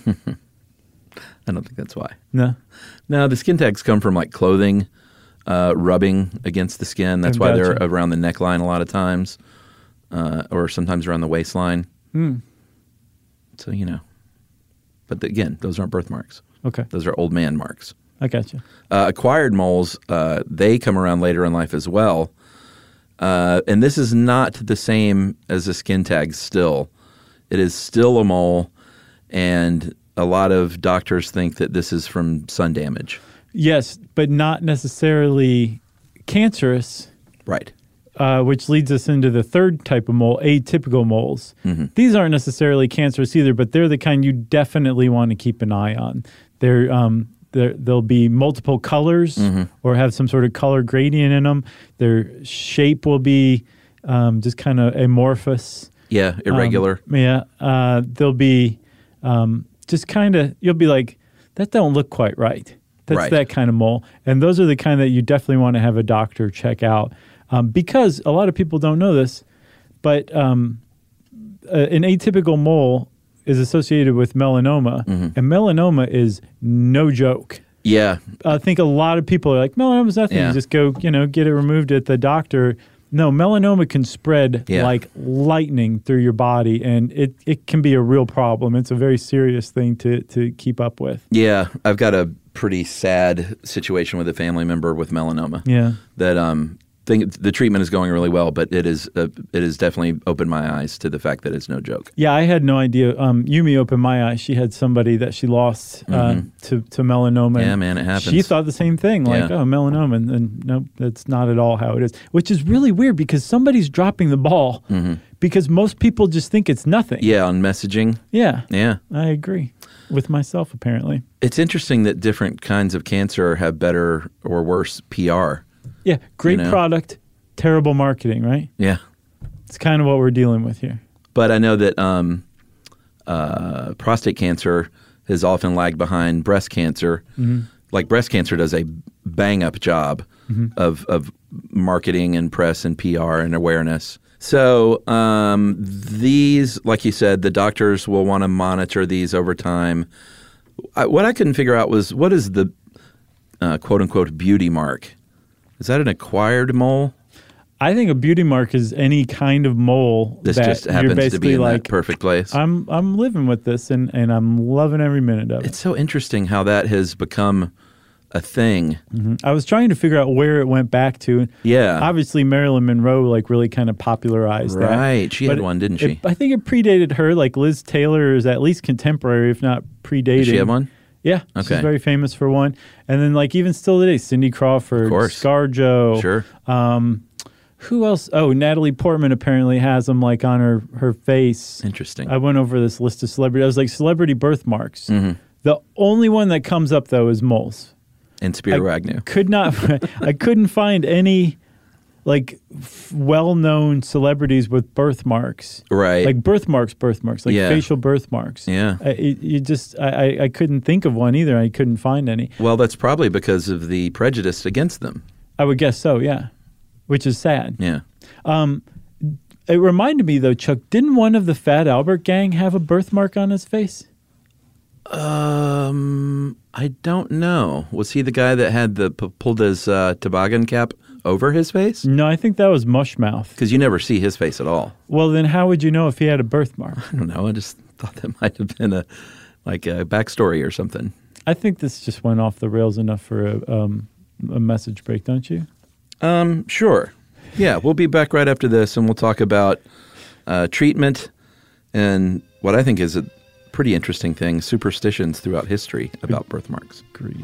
I don't think that's why. No. No, the skin tags come from like clothing uh, rubbing against the skin. That's why they're Gotcha. around the neckline a lot of times, uh, or sometimes around the waistline. Mm. So, you know. But again, those aren't birthmarks. Okay. Those are old man marks. I got you. Uh, acquired moles, uh, they come around later in life as well. Uh, and this is not the same as a skin tag still. It is still a mole, and a lot of doctors think that this is from sun damage. Yes, but not necessarily cancerous, Right. uh, which leads us into the third type of mole, atypical moles. Mm-hmm. These aren't necessarily cancerous either, but they're the kind you definitely want to keep an eye on. They're, um, they're, they'll be multiple colors Mm-hmm. or have some sort of color gradient in them. Their shape will be um, just kind of amorphous. Yeah, irregular. Um, yeah. Uh, they'll be um, just kind of, you'll be like, that don't look quite right. That's Right. that kind of mole. And those are the kind that you definitely want to have a doctor check out um, because a lot of people don't know this, but um, uh, an atypical mole is associated with melanoma, Mm-hmm. and melanoma is no joke. Yeah. I think a lot of people are like, melanoma's nothing. Yeah. You just go, you know, get it removed at the doctor. No, melanoma can spread Yeah. like lightning through your body, and it, it can be a real problem. It's a very serious thing to, to keep up with. Yeah. I've got a pretty sad situation with a family member with melanoma. Yeah. That um, think the treatment is going really well, but it is uh, it has definitely opened my eyes to the fact that it's no joke. Yeah, I had no idea. Um, Yumi opened my eyes. She had somebody that she lost uh, to, to melanoma. Yeah, and man, it happens. She thought the same thing, like, Yeah. oh, melanoma. And, and nope, that's not at all how it is, which is really weird because somebody's dropping the ball because most people just think it's nothing. Yeah, on messaging. Yeah, Yeah. I agree with myself, apparently. It's interesting that different kinds of cancer have better or worse P R. Yeah, great You know? product, terrible marketing, right? Yeah. It's kind of what we're dealing with here. But I know that um, uh, prostate cancer has often lagged behind breast cancer. Mm-hmm. Like breast cancer does a bang up job Mm-hmm. of, of marketing and press and P R and awareness. So um, these, like you said, the doctors will want to monitor these over time. I, what I couldn't figure out was, what is the uh, quote-unquote beauty mark? Is that an acquired mole? I think a beauty mark is any kind of mole This that just you're happens basically to be in like, that perfect place. I'm I'm living with this and, and I'm loving every minute of it. It's so interesting how that has become a thing. Mm-hmm. I was trying to figure out where it went back to. Yeah. Obviously, Marilyn Monroe like really kind of popularized that. Right. She But had one, didn't she? It, I think it predated her. Like Liz Taylor is at least contemporary, if not predating. Did she have one? Yeah. Okay. She's very famous for one. And then like even still today, Cindy Crawford, Of course. ScarJo. Sure. Um, who else? Oh, Natalie Portman apparently has them like on her, her face. Interesting. I went over this list of celebrities. I was like, celebrity birthmarks. Mm-hmm. The only one that comes up, though, is moles. And Spiro I Agnew. Could not, I couldn't find any like f- well-known celebrities with birthmarks. Right. Like birthmarks, birthmarks, like Yeah. facial birthmarks. Yeah. I, it, you just, I, I, I couldn't think of one either. I couldn't find any. Well, that's probably because of the prejudice against them. I would guess so, yeah. Which is sad. Yeah. Um, it reminded me though, Chuck, didn't one of the Fat Albert gang have a birthmark on his face? Um, I don't know. Was he the guy that had the p- pulled his uh, toboggan cap over his face? No, I think that was Mushmouth. Because you never see his face at all. Well, then how would you know if he had a birthmark? I don't know. I just thought that might have been a like a backstory or something. I think this just went off the rails enough for a, um, a message break, don't you? Um, sure. Yeah, we'll be back right after this, and we'll talk about uh, treatment and what I think is a pretty interesting thing, superstitions throughout history about birthmarks. Agreed.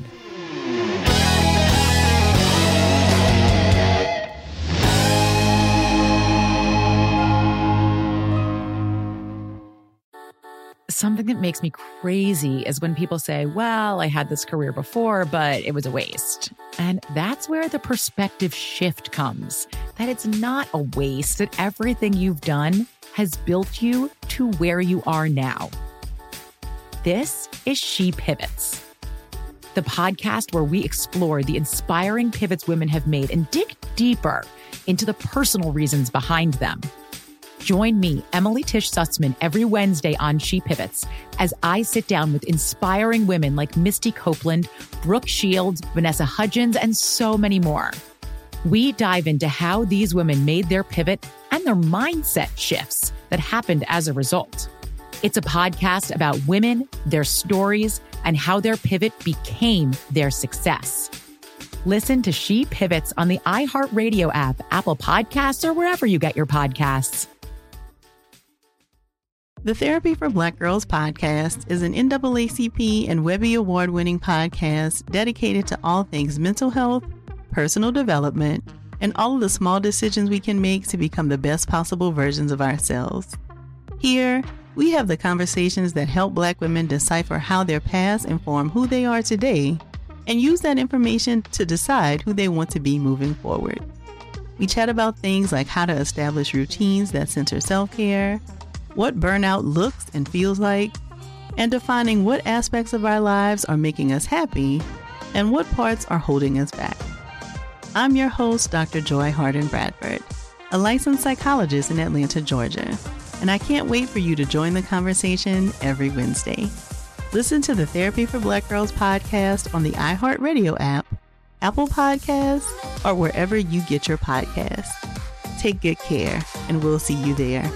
Something that makes me crazy is when people say, well, I had this career before, but it was a waste. And that's where the perspective shift comes, that it's not a waste, that everything you've done has built you to where you are now. This is She Pivots, the podcast where we explore the inspiring pivots women have made and dig deeper into the personal reasons behind them. Join me, Emily Tish Sussman, every Wednesday on She Pivots as I sit down with inspiring women like Misty Copeland, Brooke Shields, Vanessa Hudgens, and so many more. We dive into how these women made their pivot and their mindset shifts that happened as a result. It's a podcast about women, their stories, and how their pivot became their success. Listen to She Pivots on the iHeartRadio app, Apple Podcasts, or wherever you get your podcasts. The Therapy for Black Girls podcast is an N double A C P and Webby Award-winning podcast dedicated to all things mental health, personal development, and all of the small decisions we can make to become the best possible versions of ourselves. Here, we have the conversations that help Black women decipher how their past inform who they are today and use that information to decide who they want to be moving forward. We chat about things like how to establish routines that center self-care, what burnout looks and feels like, and defining what aspects of our lives are making us happy and what parts are holding us back. I'm your host, Doctor Joy Harden Bradford, a licensed psychologist in Atlanta, Georgia, and I can't wait for you to join the conversation every Wednesday. Listen to the Therapy for Black Girls podcast on the iHeartRadio app, Apple Podcasts, or wherever you get your podcasts. Take good care, and we'll see you there.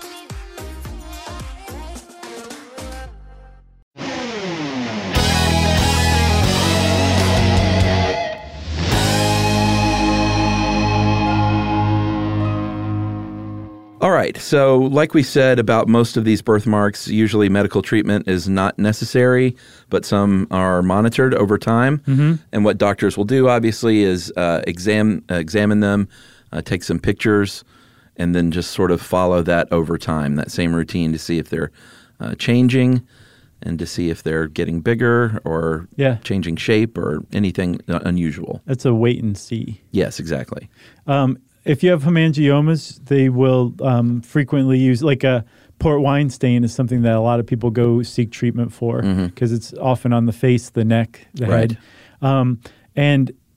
All right. So like we said about most of these birthmarks, usually medical treatment is not necessary, but some are monitored over time. Mm-hmm. And what doctors will do, obviously, is uh, exam, uh, examine them, uh, take some pictures, and then just sort of follow that over time, that same routine to see if they're uh, changing and to see if they're getting bigger or Yeah. changing shape or anything uh, unusual. That's a wait and see. Yes, exactly. Um, if you have hemangiomas, they will um, frequently use, like a port wine stain is something that a lot of people go seek treatment for because it's often on the face, the neck, the Right. head. Um, and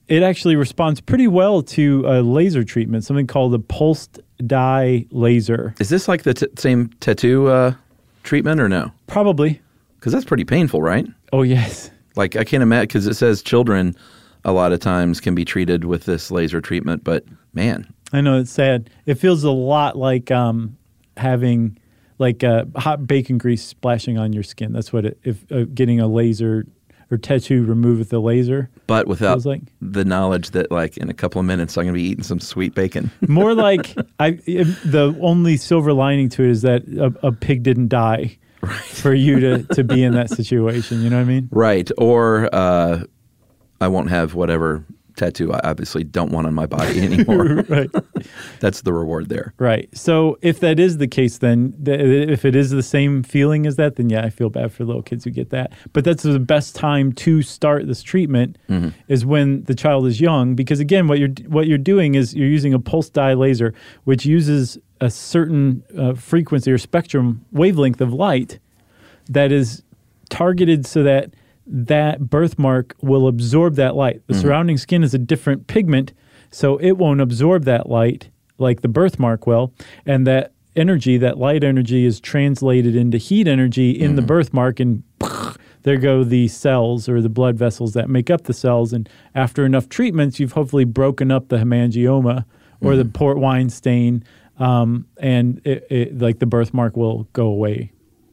it actually responds pretty well to a laser treatment, something called a pulsed dye laser. Is this like the t- same tattoo uh, treatment or no? Probably. Because that's pretty painful, right? Oh, yes. Like, I can't imagine, because it says children a lot of times can be treated with this laser treatment, but man. I know, it's sad. It feels a lot like um, having like uh, hot bacon grease splashing on your skin. That's what it, if uh, getting a laser or tattoo removed with a laser. But without feels like. the knowledge that, like, in a couple of minutes, I'm going to be eating some sweet bacon. More like, I, the only silver lining to it is that a, a pig didn't die. Right. For you to, to be in that situation, you know what I mean? Right. Or uh, I won't have whatever tattoo I obviously don't want on my body anymore. Right. That's the reward there. Right. So if that is the case, then th- if it is the same feeling as that, then yeah, I feel bad for little kids who get that. But that's the best time to start this treatment mm-hmm. is when the child is young, because again, what you're what you're doing is you're using a pulse dye laser, which uses a certain uh, frequency or spectrum wavelength of light that is targeted so that that birthmark will absorb that light. The mm-hmm. surrounding skin is a different pigment, so it won't absorb that light like the birthmark will, and that energy, that light energy, is translated into heat energy in mm-hmm. the birthmark, and there go the cells or the blood vessels that make up the cells, and after enough treatments, you've hopefully broken up the hemangioma or mm-hmm. the port wine stain, um, and it, it, like the birthmark will go away.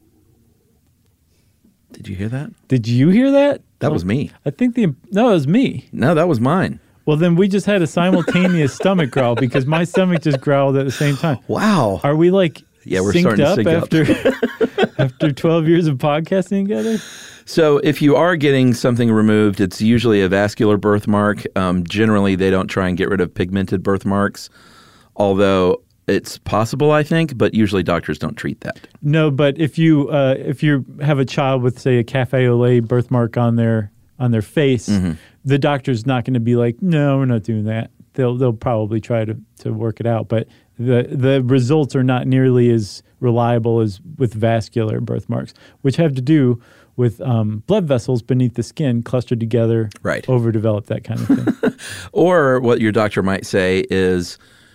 Did you hear that? Did you hear that? That oh, was me. I think the no, it was me. No, that was mine. Well, then we just had a simultaneous stomach growl because my stomach just growled at the same time. Wow. Are we like yeah, we're synced starting up to sync after after twelve years of podcasting together? So if you are getting something removed, it's usually a vascular birthmark. Um, generally, they don't try and get rid of pigmented birthmarks, although it's possible, I think, but usually doctors don't treat that. No, but if you uh, if you have a child with, say, a cafe au lait birthmark on their on their face, mm-hmm. the doctor's not going to be like, no, we're not doing that. They'll they'll probably try to, to work it out, but the the results are not nearly as reliable as with vascular birthmarks, which have to do with um, blood vessels beneath the skin clustered together, right. overdeveloped, that kind of thing. Or what your doctor might say is,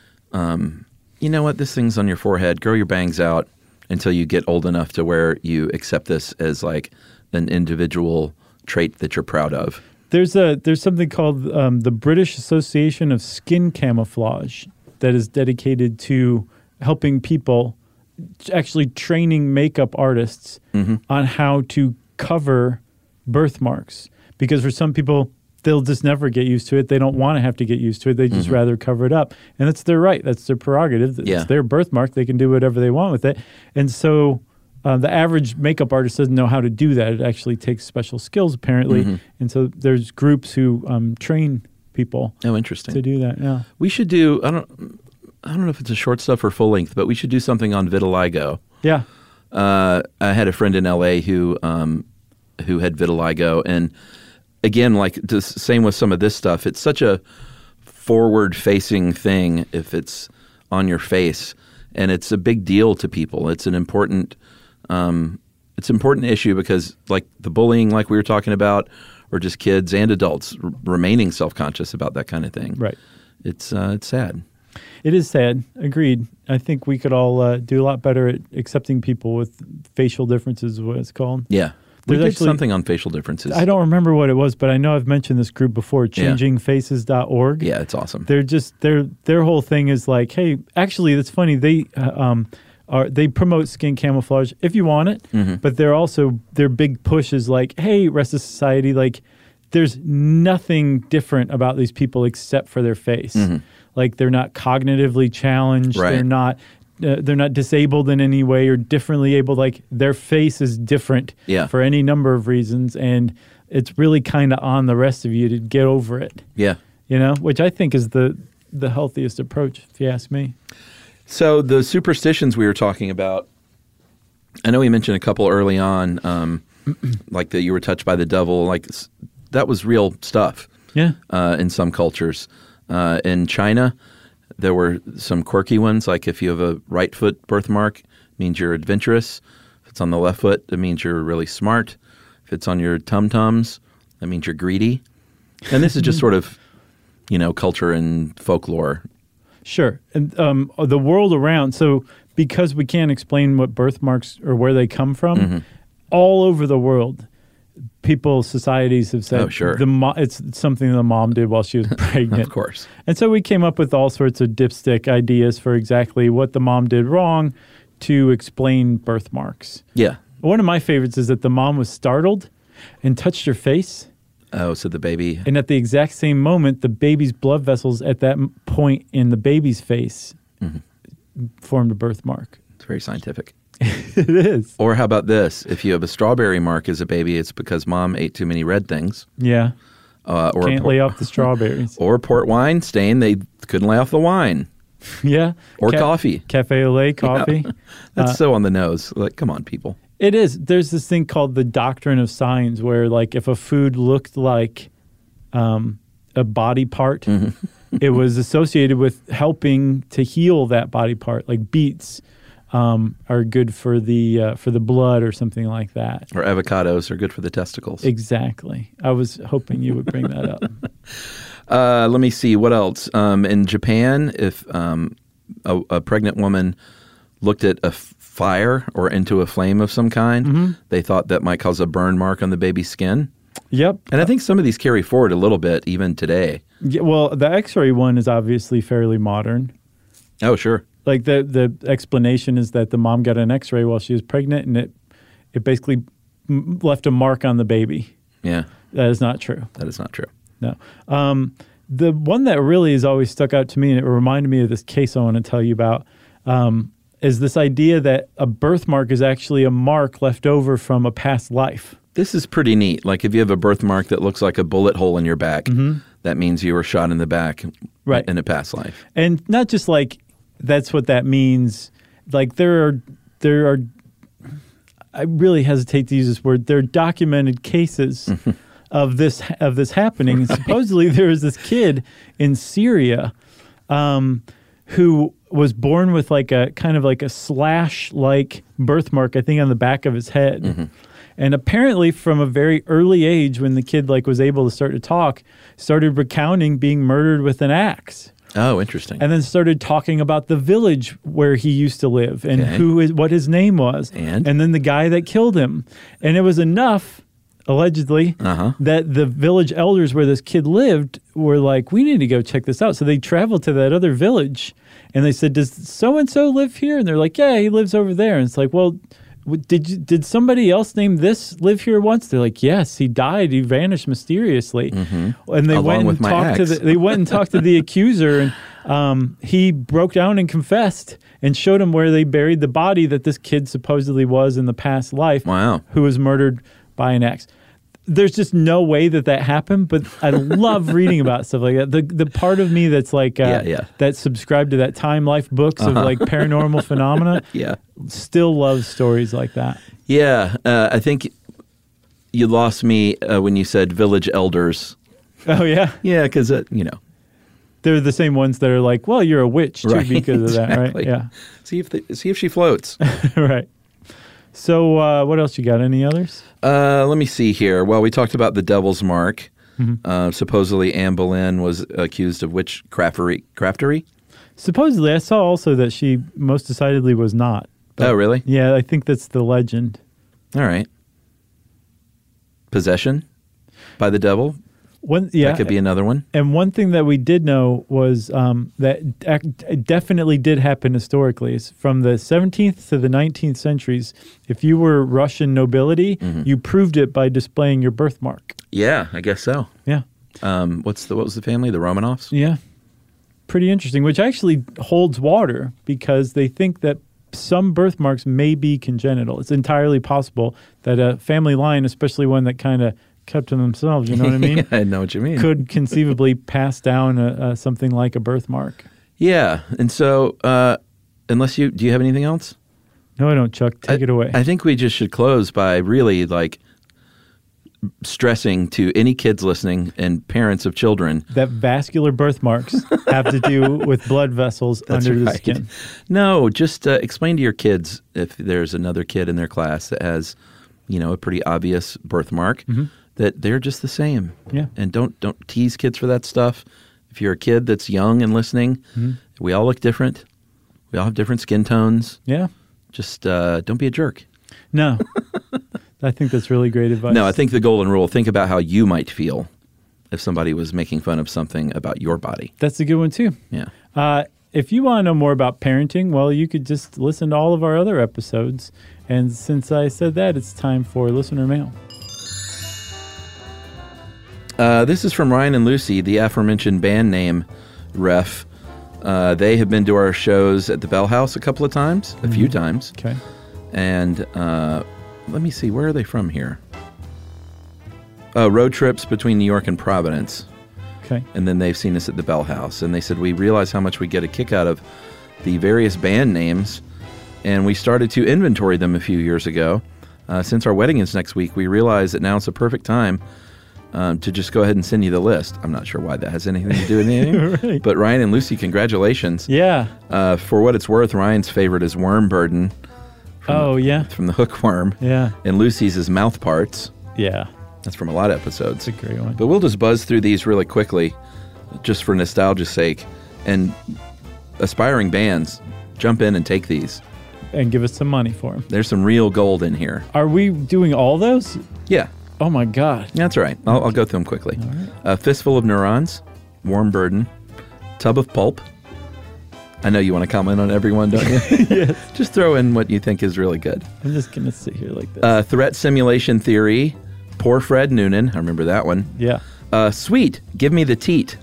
um, you know what, this thing's on your forehead, grow your bangs out until you get old enough to where you accept this as like an individual trait that you're proud of. There's a there's something called um, the British Association of Skin Camouflage that is dedicated to helping people, actually training makeup artists mm-hmm. on how to cover birthmarks. Because for some people, they'll just never get used to it. They don't want to have to get used to it. They just mm-hmm. rather cover it up. And that's their right. That's their prerogative. It's yeah. their birthmark. They can do whatever they want with it. And so uh, the average makeup artist doesn't know how to do that. It actually takes special skills, apparently. Mm-hmm. And so there's groups who um, train people oh, interesting. to do that. Yeah, we should do, I don't I don't know if it's a short stuff or full length, but we should do something on vitiligo. Yeah. Uh, I had a friend in L A who um, who had vitiligo, and again, like the same with some of this stuff, it's such a forward-facing thing if it's on your face, and it's a big deal to people. It's an important, um, it's an important issue because, like the bullying, like we were talking about, or just kids and adults r- remaining self-conscious about that kind of thing. Right. It's uh, it's sad. It is sad. Agreed. I think we could all uh, do a lot better at accepting people with facial differences, is what it's called. Yeah. We There's did actually something on facial differences. I don't remember what it was, but I know I've mentioned this group before, changing faces dot org. Yeah, it's awesome. They're just, their their whole thing is like, hey, actually, that's funny. They uh, um are they promote skin camouflage if you want it, mm-hmm. but they're also, their big push is like, hey, rest of society, like, there's nothing different about these people except for their face. Mm-hmm. Like they're not cognitively challenged. Right. They're not uh, they're not disabled in any way or differently able. Like their face is different yeah. for any number of reasons, and it's really kind of on the rest of you to get over it. Yeah, you know, which I think is the the healthiest approach, if you ask me. So the superstitions we were talking about, I know we mentioned a couple early on, um, like that you were touched by the devil. Like that was real stuff. Yeah, uh, in some cultures. Uh, in China, there were some quirky ones, like if you have a right foot birthmark, it means you're adventurous. If it's on the left foot, it means you're really smart. If it's on your tum-tums, that means you're greedy. And this is just sort of you know, culture and folklore. Sure. And um, the world around, so because we can't explain what birthmarks or where they come from, mm-hmm. all over the world, people, societies have said oh, sure. the mo- it's something the mom did while she was pregnant. Of course. And so we came up with all sorts of dipstick ideas for exactly what the mom did wrong to explain birthmarks. Yeah. One of my favorites is that the mom was startled and touched her face. Oh, so the baby... And at the exact same moment, the baby's blood vessels at that point in the baby's face mm-hmm. formed a birthmark. It's very scientific. It is. Or how about this? If you have a strawberry mark as a baby, it's because mom ate too many red things. Yeah. Uh, or Can't port- lay off the strawberries. Or port wine stain, they couldn't lay off the wine. Yeah. Or Ca- coffee. Cafe au lait coffee. Yeah. That's uh, so on the nose. Like, come on, people. It is. There's this thing called the doctrine of signs where, like, if a food looked like um, a body part, mm-hmm. it was associated with helping to heal that body part. Like beets um, are good for the uh, for the blood or something like that. Or avocados are good for the testicles. Exactly. I was hoping you would bring that up. uh, let me see. What else? Um, in Japan, if um, a, a pregnant woman looked at a f- fire or into a flame of some kind, mm-hmm. they thought that might cause a burn mark on the baby's skin. Yep. And I think some of these carry forward a little bit even today. Yeah, well, the X-ray one is obviously fairly modern. Oh, sure. Like the the explanation is that the mom got an X-ray while she was pregnant, and it it basically m- left a mark on the baby. Yeah. That is not true. That is not true. No. Um, the one that really has always stuck out to me, and it reminded me of this case I want to tell you about, um, is this idea that a birthmark is actually a mark left over from a past life. This is pretty neat. Like if you have a birthmark that looks like a bullet hole in your back, mm-hmm. that means you were shot in the back right. in a past life. And not just like that's what that means. Like there are, there are, I really hesitate to use this word, there are documented cases mm-hmm. of this of this happening. Right. And supposedly there was this kid in Syria um, who was born with like a kind of like a slash-like birthmark, I think, on the back of his head. Mm-hmm. And apparently from a very early age, when the kid like was able to start to talk, started recounting being murdered with an axe. Oh, interesting. And then started talking about the village where he used to live and okay. who is what his name was. And? And then the guy that killed him. And it was enough, allegedly, uh-huh. that the village elders where this kid lived were like, we need to go check this out. So they traveled to that other village and they said, does so-and-so live here? And they're like, yeah, he lives over there. And it's like, well, did you, did somebody else named this live here once? They're like, yes, he died. He vanished mysteriously. Mm-hmm. And they Along went with and my talked ex. to the, they went and talked to the accuser, and um, he broke down and confessed and showed him where they buried the body that this kid supposedly was in the past life. Wow. Who was murdered by an axe. There's just no way that that happened, but I love reading about stuff like that. The the part of me that's like uh, yeah, yeah. that subscribed to that Time Life books uh-huh. of like paranormal phenomena, yeah, still loves stories like that. Yeah, uh, I think you lost me uh, when you said village elders. Oh yeah, yeah, because uh, you know they're the same ones that are like, well, you're a witch too right, because of that, exactly. right? Yeah. See if they, see if she floats. Right. So uh, what else you got? Any others? Uh, let me see here. Well, we talked about the Devil's Mark. Mm-hmm. Uh, supposedly Anne Boleyn was accused of witchcraftery. Craftery? Supposedly. I saw also that she most decidedly was not. But, oh, really? Yeah, I think that's the legend. All right. Possession by the devil? One, yeah, that could be another one. And one thing that we did know was um, that it definitely did happen historically. It's from the seventeenth to the nineteenth centuries, if you were Russian nobility, mm-hmm. you proved it by displaying your birthmark. Yeah, I guess so. Yeah. Um, what's the what was the family? The Romanovs? Yeah. Pretty interesting, which actually holds water because they think that some birthmarks may be congenital. It's entirely possible that a family line, especially one that kind of kept to themselves, you know what I mean? Yeah, I know what you mean. Could conceivably pass down a, a, something like a birthmark. Yeah, and so uh, unless you, do you have anything else? No, I don't, Chuck. Take I, it away. I think we just should close by really like stressing to any kids listening and parents of children that vascular birthmarks have to do with blood vessels That's under right. the skin. No, just uh, explain to your kids if there's another kid in their class that has, you know, a pretty obvious birthmark. Mm-hmm. That they're just the same. Yeah. And don't don't tease kids for that stuff. If you're a kid that's young and listening, mm-hmm. we all look different. We all have different skin tones. Yeah. Just uh, don't be a jerk. No. I think that's really great advice. No, I think the golden rule, think about how you might feel if somebody was making fun of something about your body. That's a good one, too. Yeah. Uh, if you want to know more about parenting, well, you could just listen to all of our other episodes. And since I said that, it's time for listener mail. Uh, this is from Ryan and Lucy, the aforementioned band name ref. Uh, they have been to our shows at the Bell House a couple of times, a mm-hmm. few times. Okay. And uh, let me see, where are they from here? Uh, road trips between New York and Providence. Okay. And then they've seen us at the Bell House. And they said, we realize how much we get a kick out of the various band names. And we started to inventory them a few years ago. Uh, since our wedding is next week, we realize that now it's a perfect time Um, to just go ahead and send you the list. I'm not sure why that has anything to do with anything. Right. But Ryan and Lucy, congratulations. Yeah. Uh, for what it's worth, Ryan's favorite is worm burden. Oh, the, yeah. From the hookworm. Yeah. And Lucy's is mouth parts. Yeah. That's from a lot of episodes. That's a great one. But we'll just buzz through these really quickly, just for nostalgia's sake. And aspiring bands, jump in and take these. And give us some money for them. There's some real gold in here. Are we doing all those? Yeah. Oh, my God. That's all right. I'll, I'll go through them quickly. All right. A Fistful of Neurons, Warm Burden, Tub of Pulp. I know you want to comment on everyone, don't you? Yes. Just throw in what you think is really good. I'm just going to sit here like this. Uh, Threat Simulation Theory, Poor Fred Noonan. I remember that one. Yeah. Uh, Sweet, Give Me the Teat.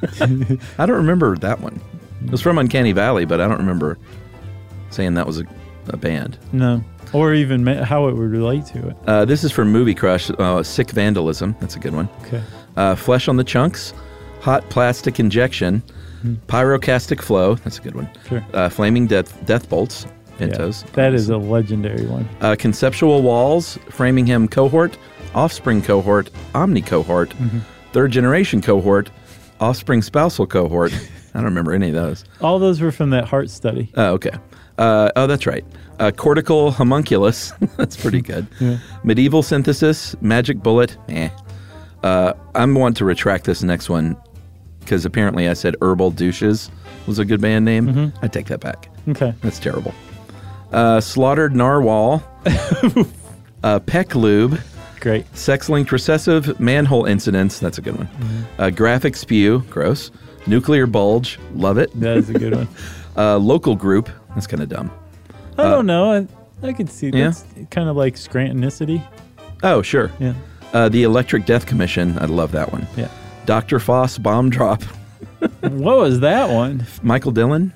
I don't remember that one. It was from Uncanny Valley, but I don't remember saying that was a, a band. No. Or even ma- how it would relate to it. Uh, this is from Movie Crush, uh, Sick Vandalism. That's a good one. Okay. Uh, Flesh on the Chunks, Hot Plastic Injection, mm. Pyrocastic Flow. That's a good one. Sure. Uh, Flaming Death, Death Bolts, Pintos. Yeah, that is a legendary one. Uh, Conceptual Walls, Framingham Cohort, Offspring Cohort, Omni Cohort, mm-hmm. Third Generation Cohort, Offspring Spousal Cohort. I don't remember any of those. All those were from that heart study. Oh, okay. Uh, oh, that's right. Uh, cortical Homunculus. That's pretty good. Yeah. Medieval Synthesis, Magic Bullet. Eh. Uh, I'm want to retract this next one because apparently I said Herbal Douches was a good band name. Mm-hmm. I take that back. Okay. That's terrible. Uh, Slaughtered Narwhal. uh, Peck Lube. Great. Sex-linked recessive manhole incidents. That's a good one. Mm-hmm. Uh, graphic spew. Gross. Nuclear bulge. Love it. That is a good one. uh, local group. That's kind of dumb. I uh, don't know. I, I could see that's yeah? kind of like Scrantonicity. Oh, sure. Yeah. Uh, the Electric Death Commission. I love that one. Yeah. Doctor Foss Bomb Drop. What was that one? Michael Dillon.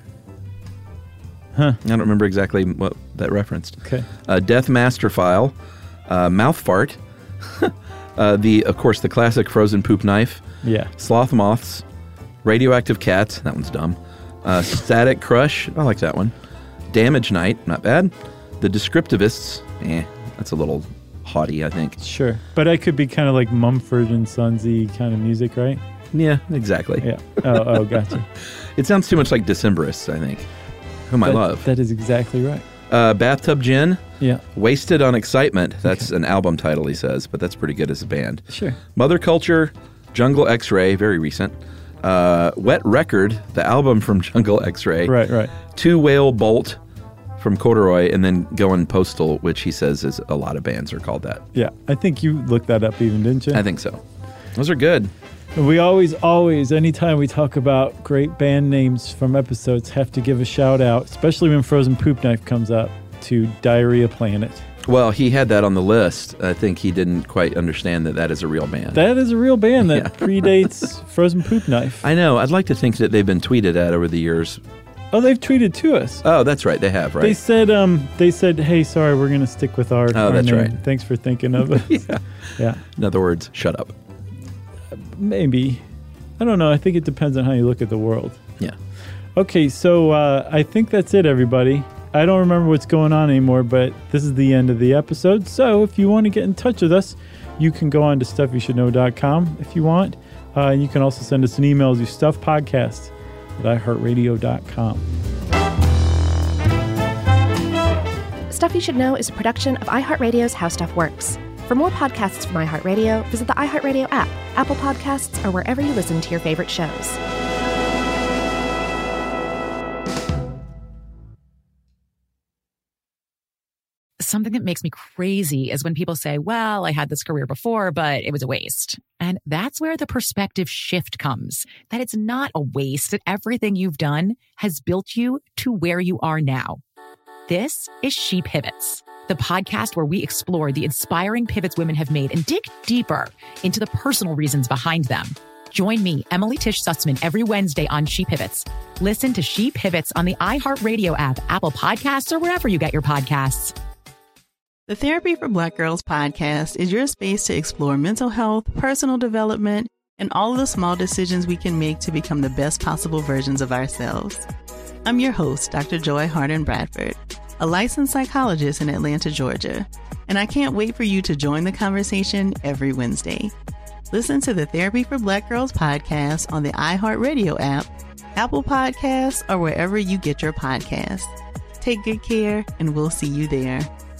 Huh. I don't remember exactly what that referenced. Okay. Uh, Death Master File. Uh, Mouth Fart. uh, the, of course, the classic Frozen Poop Knife. Yeah. Sloth Moths. Radioactive Cats. That one's dumb. Uh, Static Crush. I like that one. Damage Night. Not bad. The Descriptivists. Eh, that's a little haughty, I think. Sure. But I could be kind of like Mumford and Sonsy kind of music, right? Yeah, exactly. Yeah. Oh, oh, gotcha. It sounds too much like Decemberists, I think, whom that, I love. That is exactly right. Uh, Bathtub Gin. Yeah. Wasted on Excitement. That's okay. an album title, he says, but that's pretty good as a band. Sure. Mother Culture. Jungle X-Ray. Very recent. Uh, Wet Record, the album from Jungle X-Ray. Right, right. Two Whale Bolt from Corduroy, and then Going Postal, which he says is a lot of bands are called that. Yeah, I think you looked that up even, didn't you? I think so. Those are good. We always, always, anytime we talk about great band names from episodes, have to give a shout out, especially when Frozen Poop Knife comes up, to Diarrhea Planet. Well, he had that on the list. I think he didn't quite understand that that is a real band. That is a real band that Yeah. predates Frozen Poop Knife. I know. I'd like to think that they've been tweeted at over the years. Oh, they've tweeted to us. Oh, that's right. They have, right? They said, um, they said, hey, sorry, we're going to stick with our, Oh, our that's name. right. Thanks for thinking of us. yeah. Yeah. In other words, shut up. Maybe. I don't know. I think it depends on how you look at the world. Yeah. Okay, so uh, I think that's it, everybody. I don't remember what's going on anymore, but this is the end of the episode. So if you want to get in touch with us, you can go on to stuff you should know dot com if you want. Uh, you can also send us an email to stuffpodcast at i heart radio dot com. Stuff You Should Know is a production of iHeartRadio's How Stuff Works. For more podcasts from iHeartRadio, visit the iHeartRadio app, Apple Podcasts, or wherever you listen to your favorite shows. Something that makes me crazy is when people say, well, I had this career before, but it was a waste. And that's where the perspective shift comes, that it's not a waste, that everything you've done has built you to where you are now. This is She Pivots, the podcast where we explore the inspiring pivots women have made and dig deeper into the personal reasons behind them. Join me, Emily Tish Sussman, every Wednesday on She Pivots. Listen to She Pivots on the iHeartRadio app, Apple Podcasts, or wherever you get your podcasts. The Therapy for Black Girls podcast is your space to explore mental health, personal development, and all of the small decisions we can make to become the best possible versions of ourselves. I'm your host, Doctor Joy Harden Bradford, a licensed psychologist in Atlanta, Georgia, and I can't wait for you to join the conversation every Wednesday. Listen to the Therapy for Black Girls podcast on the iHeartRadio app, Apple Podcasts, or wherever you get your podcasts. Take good care, and we'll see you there.